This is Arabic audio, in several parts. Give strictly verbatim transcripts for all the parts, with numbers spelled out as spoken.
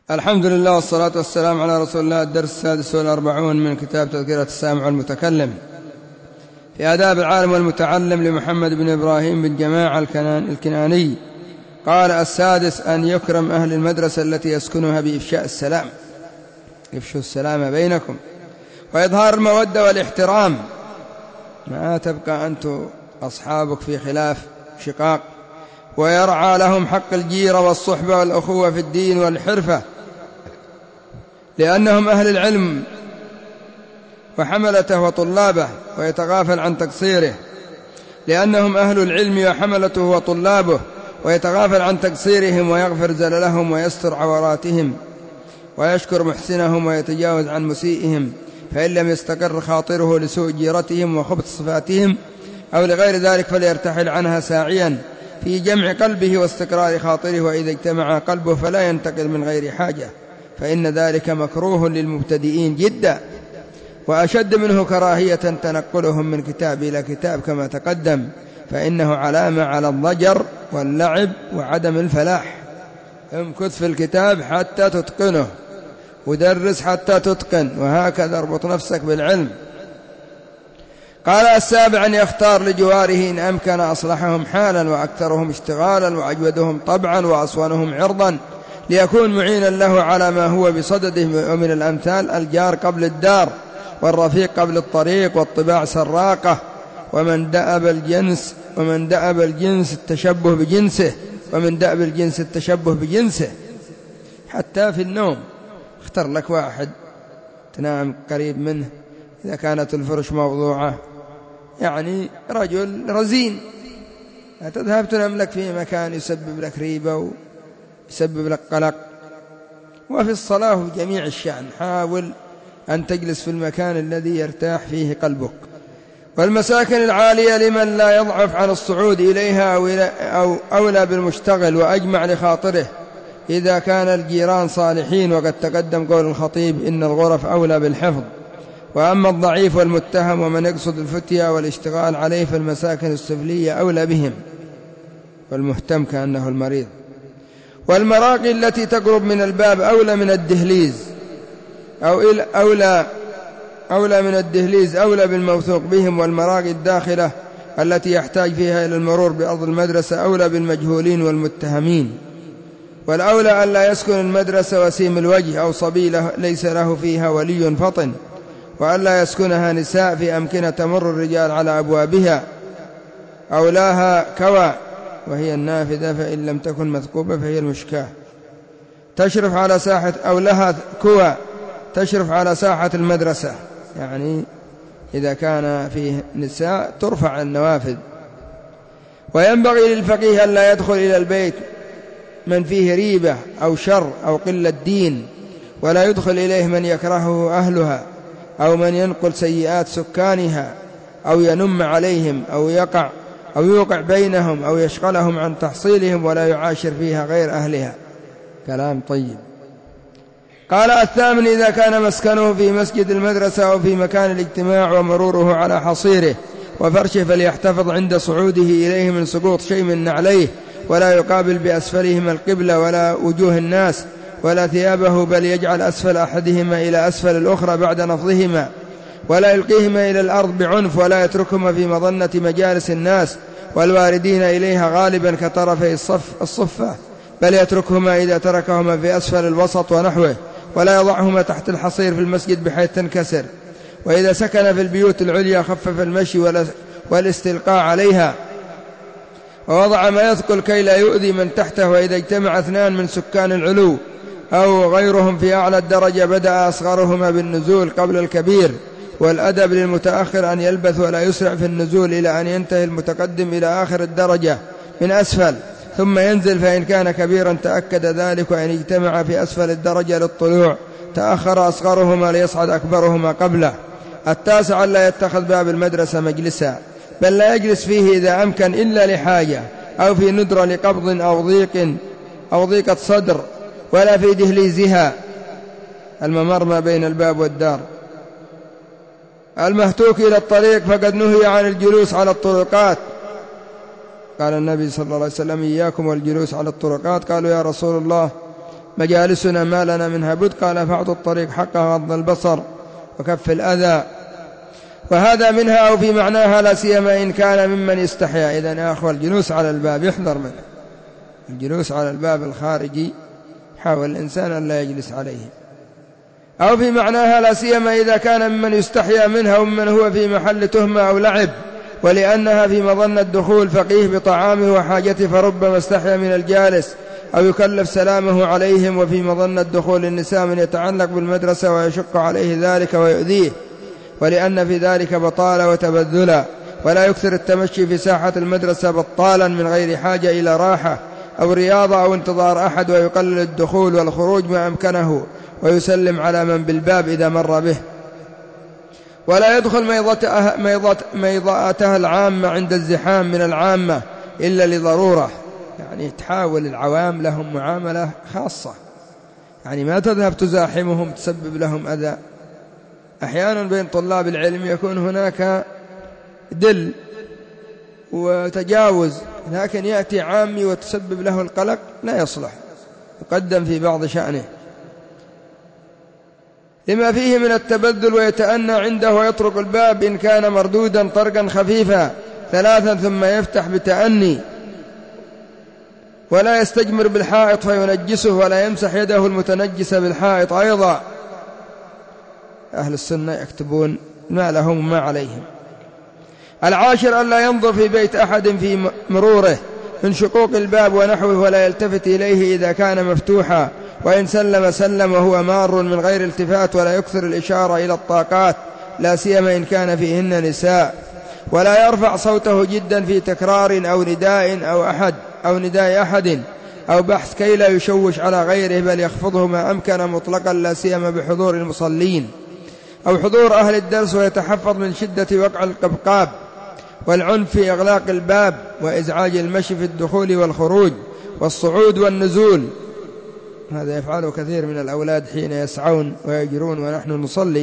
الحمد لله والصلاة والسلام على رسول الله. الدرس السادس والأربعون من كتاب تذكرة السامع والمتكلم في آداب العالم والمتعلم لمحمد بن إبراهيم بن جماعة الكناني. قال: السادس أن يكرم أهل المدرسة التي يسكنها بإفشاء السلام، يفشوا السلام بينكم، وإظهار المودة والاحترام، ما تبقى أنت أصحابك في خلاف شقاق، ويرعى لهم حق الجيرة والصحبة والأخوة في الدين والحرفة، لأنهم أهل العلم وحملته وطلابه، ويتغافل عن تقصيره، لأنهم أهل العلم وحملته وطلابه، ويتغافل عن تقصيرهم، ويغفر زللهم، ويستر عوراتهم، ويشكر محسنهم، ويتجاوز عن مسيئهم، فإن لم يستقر خاطره لسوء جيرتهم وخبث صفاتهم أو لغير ذلك فليرتحل عنها ساعيا في جمع قلبه واستقرار خاطره، وإذا اجتمع قلبه فلا ينتقل من غير حاجة، فإن ذلك مكروه للمبتدئين جدا، وأشد منه كراهية تنقلهم من كتاب إلى كتاب كما تقدم، فإنه علامة على الضجر واللعب وعدم الفلاح. امكث في الكتاب حتى تتقنه، ودرس حتى تتقن، وهكذا اربط نفسك بالعلم. قال: السابع أن يختار لجواره إن أمكن أصلحهم حالا، وأكثرهم اشتغالا، وأجودهم طبعا، وأصونهم عرضا، ليكون معينا له على ما هو بصدده. ومن الأمثال: الجار قبل الدار، والرفيق قبل الطريق، والطباع سراقة، ومن دأب الجنس ومن دأب الجنس التشبه بجنسه ومن دأب الجنس التشبه بجنسه. حتى في النوم اختر لك واحد تنام قريب منه، إذا كانت الفرش موضوعة، يعني رجل رزين، لا تذهب تنام لك في مكان يسبب لك ريبة ويسبب لك قلق. وفي الصلاة في جميع الشأن حاول أن تجلس في المكان الذي يرتاح فيه قلبك. والمساكن العالية لمن لا يضعف عن الصعود إليها أو أولى بالمشتغل وأجمع لخاطره، إذا كان الجيران صالحين، وقد تقدم قول الخطيب: إن الغرف أولى بالحفظ. وأما الضعيف والمتهم ومن يقصد الفتية والاشتغال عليه فالمساكن السفلية أولى بهم، والمهتم كأنه المريض. والمراقي التي تقرب من الباب أولى من الدهليز أو أولى أولى من الدهليز أولى بالموثوق بهم. والمراقي الداخلة التي يحتاج فيها إلى المرور بأرض المدرسة أولى بالمجهولين والمتهمين. والأولى أن لا يسكن المدرسة وسيم الوجه أو صبي له ليس له فيها ولي فطن، وأن لا يسكنها نساء في أمكنة تمر الرجال على أبوابها، أو لها كوى وهي النافذة، فإن لم تكن مثقوبة فهي المشكاة تشرف على ساحة، أو لها كوى تشرف على ساحة المدرسة، يعني إذا كان فيه نساء ترفع النوافذ. وينبغي للفقيه أن لا يدخل إلى البيت من فيه ريبة أو شر أو قلة دين، ولا يدخل إليه من يكرهه أهلها، أو من ينقل سيئات سكانها، أو ينم عليهم، أو يقع أو يوقع بينهم، أو يشغلهم عن تحصيلهم، ولا يعاشر فيها غير أهلها. كلام طيب. قال: الثامن إذا كان مسكنه في مسجد المدرسة أو في مكان الاجتماع ومروره على حصيره وفرشه، فليحتفظ عند صعوده إليه من سقوط شيء من نعليه، ولا يقابل بأسفلهما القبلة ولا وجوه الناس ولا ثيابه، بل يجعل أسفل أحدهما إلى أسفل الأخرى بعد نفضهما، ولا يلقيهما إلى الأرض بعنف، ولا يتركهما في مظنة مجالس الناس والواردين إليها غالبا كطرفي الصف الصفة، بل يتركهما إذا تركهما في أسفل الوسط ونحوه، ولا يضعهما تحت الحصير في المسجد بحيث تنكسر. وإذا سكن في البيوت العليا خفف المشي والاستلقاء عليها، ووضع ما يثقل كي لا يؤذي من تحته. وإذا اجتمع اثنان من سكان العلو أو غيرهم في أعلى الدرجة بدأ أصغرهما بالنزول قبل الكبير. والأدب للمتأخر أن يلبث ولا يسرع في النزول إلى أن ينتهي المتقدم إلى آخر الدرجة من أسفل ثم ينزل، فإن كان كبيرا تأكد ذلك. وإن اجتمع في أسفل الدرجة للطلوع تأخر أصغرهما ليصعد أكبرهما قبله. التاسع لا يتخذ باب المدرسة مجلسا، بل لا يجلس فيه إذا أمكن إلا لحاجة، أو في ندرة لقبض أو ضيق أو ضيقة صدر، ولا في دهليزها الممر ما بين الباب والدار المهتوك إلى الطريق، فقد نهي عن الجلوس على الطرقات. قال النبي صلى الله عليه وسلم: إياكم والجلوس على الطرقات. قالوا: يا رسول الله مجالسنا ما لنا منها بد. قال فاعطوا الطريق حقها غض البصر وكف الأذى. وهذا منها أو في معناها لا سيما إن كان ممن يستحيا. إذن يا أخوة الجلوس على الباب يحذر منه، الجلوس على الباب الخارجي حاول الإنسان أن لا يجلس عليه. أو في معناها لا سيما إذا كان ممن يستحيا منها ومن هو في محل تهمة أو لعب، ولأنها في مظنة الدخول فقيه بطعامه وحاجته فربما استحيا من الجالس أو يكلف سلامه عليهم. وفي مظنة دخول النساء من يتعلق بالمدرسة ويشق عليه ذلك ويؤذيه، ولأن في ذلك بطالة وتبذلا. ولا يكثر التمشي في ساحة المدرسة بطالا من غير حاجة إلى راحة أو رياضة أو انتظار أحد، ويقلل الدخول والخروج ما أمكنه ويسلم على من بالباب إذا مر به. ولا يدخل ميضاءتها العامة عند الزحام من العامة إلا لضرورة، يعني تحاول العوام لهم معاملة خاصة، يعني ما تذهب تزاحمهم تسبب لهم أذى. أحيانا بين طلاب العلم يكون هناك دل وتجاوز، لكن يأتي عامي وتسبب له القلق لا يصلح، يقدم في بعض شأنه لما فيه من التبذل، ويتأنى عنده ويطرق الباب إن كان مردودا طرقا خفيفا ثلاثا ثم يفتح بتأني، ولا يستجمر بالحائط فينجسه، ولا يمسح يده المتنجسة بالحائط أيضا. أهل السنة يكتبون ما لهم وما عليهم. العاشر ألا ينظر في بيت أحد في مروره من شقوق الباب ونحوه، ولا يلتفت إليه إذا كان مفتوحا، وإن سلم سلم وهو مار من غير التفات، ولا يكثر الإشارة إلى الطاقات لا سيما إن كان فيهن نساء، ولا يرفع صوته جدا في تكرار أو نداء أو أحد أو نداء أحد أو بحث كي لا يشوش على غيره، بل يخفضه ما أمكن مطلقا لا سيما بحضور المصلين أو حضور أهل الدرس، ويتحفظ من شدة وقع القبقاب والعنف في إغلاق الباب وإزعاج المشي في الدخول والخروج والصعود والنزول. هذا يفعله كثير من الأولاد حين يسعون ويجرون ونحن نصلي.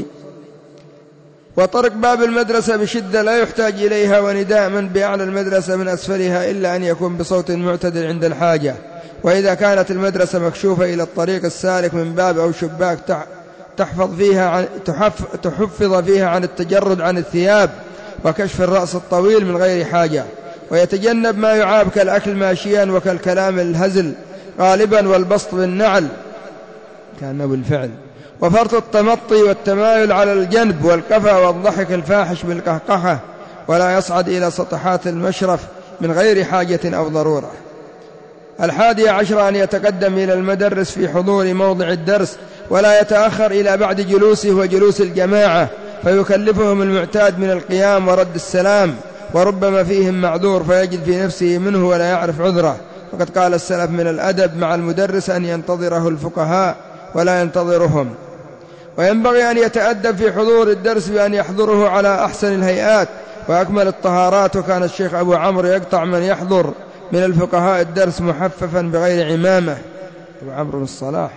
وطرق باب المدرسة بشدة لا يحتاج إليها، ونداء من بأعلى المدرسة من أسفلها إلا أن يكون بصوت معتدل عند الحاجة. وإذا كانت المدرسة مكشوفة إلى الطريق السالك من باب أو شباك تحفظ فيها عن تحفظ فيها عن التجرد عن الثياب وكشف الرأس الطويل من غير حاجة، ويتجنب ما يعاب كالأكل ماشيا وكالكلام الهزل غالبا والبسط بالنعل كأنه بالفعل، وفرط التمطي والتمايل على الجنب والقفا والضحك الفاحش بالقهقهة، ولا يصعد إلى سطحات المشرف من غير حاجة أو ضرورة. الحادي عشر أن يتقدم إلى المدرس في حضور موضع الدرس، ولا يتأخر إلى بعد جلوسه وجلوس الجماعة فيكلفهم المعتاد من القيام ورد السلام، وربما فيهم معذور فيجد في نفسه منه ولا يعرف عذره. وقد قال السلف من الأدب مع المدرس أن ينتظره الفقهاء ولا ينتظرهم. وينبغي أن يتأدب في حضور الدرس بأن يحضره على أحسن الهيئات وأكمل الطهارات. وكان الشيخ أبو عمرو يقطع من يحضر من الفقهاء الدرس محففا بغير عمامة، أبو عمرو بن الصلاح،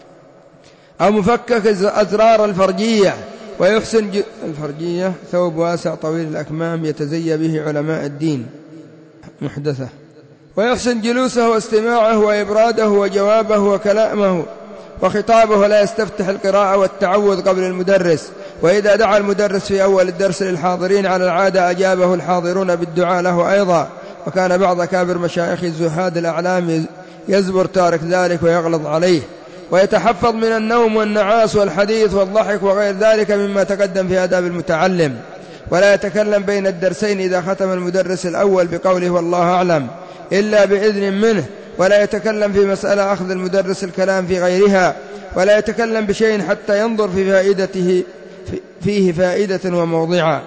أو مفكك أزرار الفرجية، ويحسن ج... الفرجية ثوب واسع طويل الأكمام يتزي به علماء الدين محدثة. ويحسن جلوسه واستماعه وإبراده وجوابه وكلامه وخطابه، لا يستفتح القراءة والتعوذ قبل المدرس. وإذا دعا المدرس في أول الدرس للحاضرين على العادة أجابه الحاضرون بالدعاء له أيضا. وكان بعض كابر مشايخ الزهاد الأعلام يزبر تارك ذلك ويغلظ عليه، ويتحفظ من النوم والنعاس والحديث والضحك وغير ذلك مما تقدم في آداب المتعلم. ولا يتكلم بين الدرسين إذا ختم المدرس الأول بقوله والله أعلم إلا بإذن منه، ولا يتكلم في مسألة أخذ المدرس الكلام في غيرها، ولا يتكلم بشيء حتى ينظر في فائدته فيه فائدة وموضعا.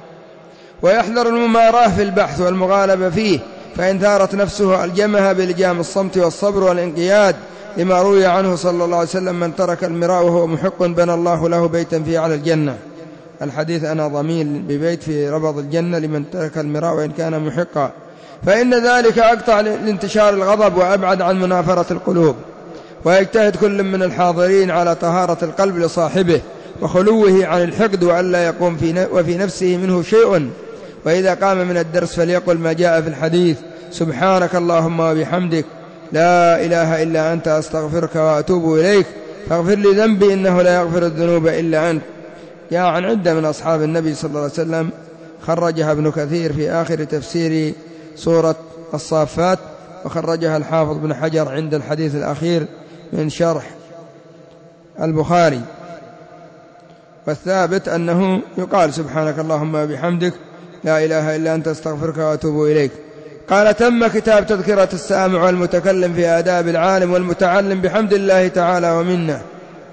ويحذر المماراة في البحث والمغالبة فيه، فإن ثارت نفسه ألجمها بلجام الصمت والصبر والانقياد، لما روي عنه صلى الله عليه وسلم من ترك المراء وهو محق بنى الله له بيتا في على الجنة. الحديث أنا ضمين ببيت في ربض الجنة لمن ترك المراء وإن كان محقا، فإن ذلك أقطع لانتشار الغضب وأبعد عن منافرة القلوب. ويجتهد كل من الحاضرين على طهارة القلب لصاحبه وخلوه عن الحقد، وألا يقوم في وفي نفسه منه شيء. وإذا قام من الدرس فليقل ما جاء في الحديث سبحانك اللهم وبحمدك لا إله إلا أنت أستغفرك وأتوب إليك فاغفر لي ذنبي إنه لا يغفر الذنوب إلا أنت. جاء عن عدة من أصحاب النبي صلى الله عليه وسلم، خرجها ابن كثير في آخر تفسير سورة الصافات، وخرجها الحافظ بن حجر عند الحديث الأخير من شرح البخاري. والثابت أنه يقال سبحانك اللهم وبحمدك لا إله إلا أنت أستغفرك وأتوب إليك. قال: تم كتاب تذكرة السامع والمتكلم في آداب العالم والمتعلم بحمد الله تعالى ومنه،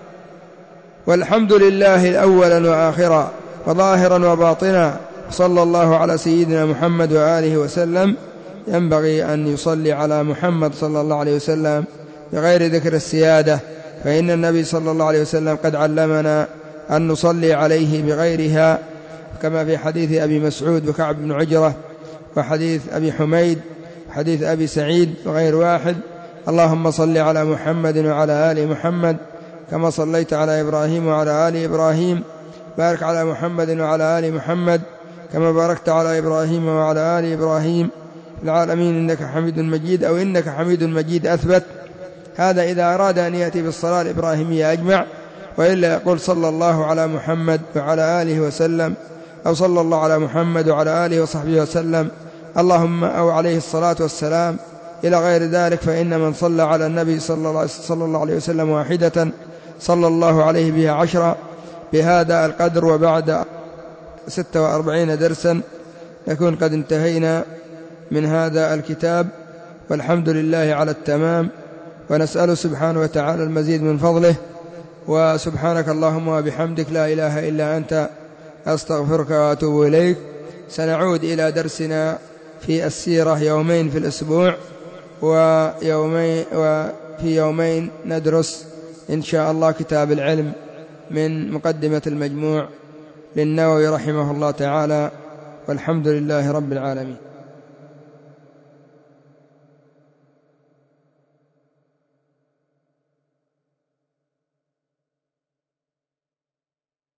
والحمد لله أولا وآخرا وظاهرا وباطنا، صلى الله على سيدنا محمد وآله وسلم. ينبغي أن يصلي على محمد صلى الله عليه وسلم بغير ذكر السيادة، فإن النبي صلى الله عليه وسلم قد علمنا أن نصلي عليه بغيرها، كما في حديث أبي مسعود وكعب بن عجرة وحديث أبي حميد وحديث أبي سعيد وغير واحد: اللهم صل على محمد وعلى آل محمد كما صليت على إبراهيم وعلى آل إبراهيم، بارك على محمد وعلى آل محمد كما باركت على إبراهيم وعلى آل إبراهيم في العالمين إنك حميد مجيد، أو إنك حميد مجيد أثبت. هذا إذا أراد أن يأتي بالصلاة الإبراهيمية أجمع، وإلا يقول صلى الله على محمد وعلى آله وسلم، أو صلى الله على محمد وعلى آله وصحبه وسلم، اللهم أو عليه الصلاة والسلام، إلى غير ذلك. فإن من صلى على النبي صلى الله عليه وسلم واحدة صلى الله عليه بها عشرة. بهذا القدر وبعد ستة وأربعين درسا نكون قد انتهينا من هذا الكتاب، والحمد لله على التمام، ونسأل سبحانه وتعالى المزيد من فضله. وسبحانك اللهم وبحمدك لا إله إلا أنت أستغفرك وأتوب إليك. سنعود إلى درسنا في السيرة يومين في الأسبوع، ويومين وفي يومين ندرس إن شاء الله كتاب العلم من مقدمة المجموع للنووي رحمه الله تعالى، والحمد لله رب العالمين.